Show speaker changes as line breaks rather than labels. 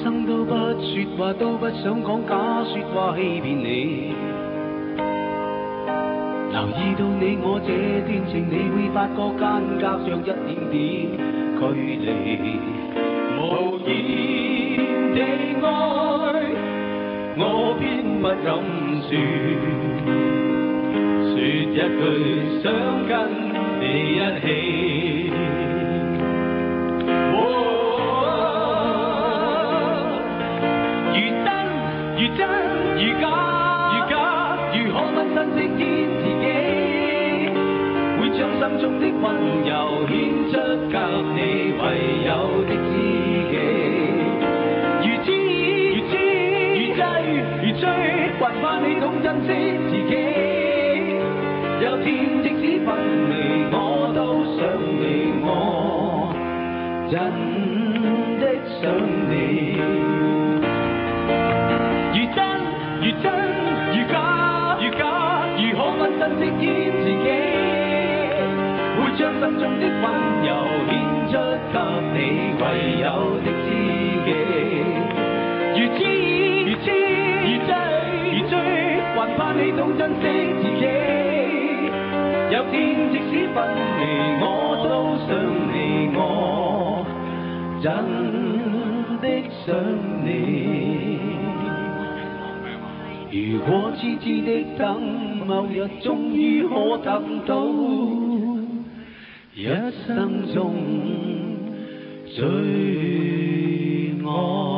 生都不说話，都不想講假說話欺騙你。留意到你我這段情，你會發覺間隔着一點點距離。無言地愛，我偏不敢說，說一句想跟你一起。如真如假，如假如可問真的見自己，會將心中的溫柔獻出給你唯有的知己。如知如知如醉如醉，還怕你懂珍惜自己。有天即使分離，我都想你，我真的想你。如真如假，如假如可問真的見自己，會將心中的溫柔獻出給你唯有的知己。如知如知如醉如醉，還怕你懂珍惜自己。有天即使分離，我都想你，我真的想你。如果痴痴的等，某日終於可等到，一生中最愛。